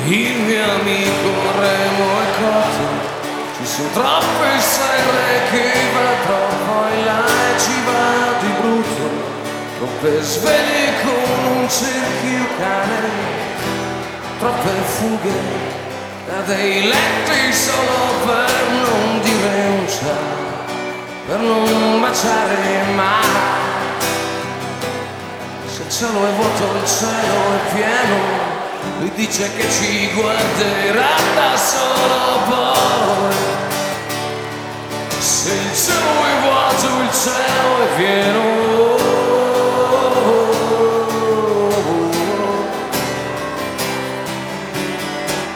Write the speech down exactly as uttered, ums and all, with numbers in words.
il mio amico Remo e Cotto. Ci sono troppe sere che va troppo in là e ci va di brutto, troppe sveglie con un cerchio cane, troppe fughe da dei letti solo per non dire un ciao, per non baciare mai. Se il cielo è vuoto, il cielo è pieno, lui dice che ci guarderà da solo poi. Se il cielo è vuoto, il cielo è pieno,